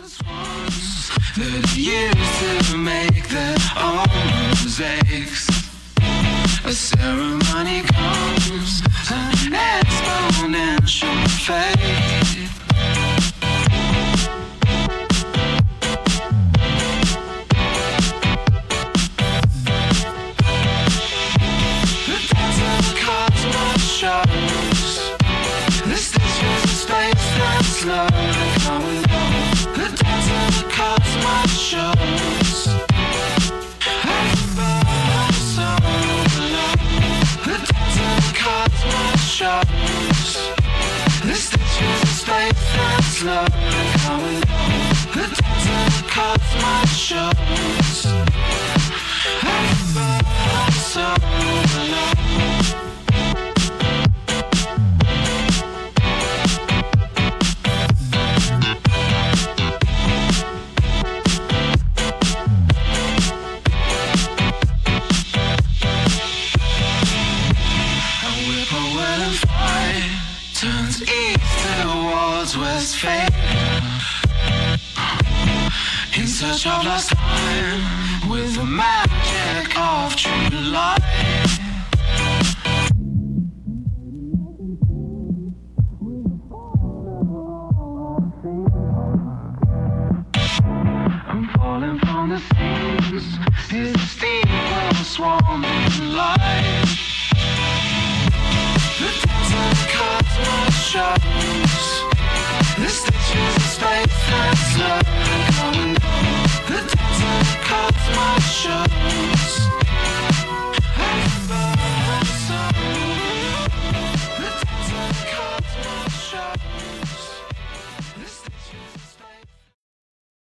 that used to make their own mistakes. A ceremony comes, an exponential fade. The dance of the cosmos shows the stitches of space that slowly come and go. The dance of the cosmos shows above so below. The dance of the cosmos shows the stitches of space that slowly come and go. The dance of the cosmos shows above so below. Turns east towards west fade, in search of lost time, with the magic of true light. I'm falling from the seas, it's steeple swarming light. The dance of the cosmos shows the stitches of space that slowly come and go. The dance of the cosmos shows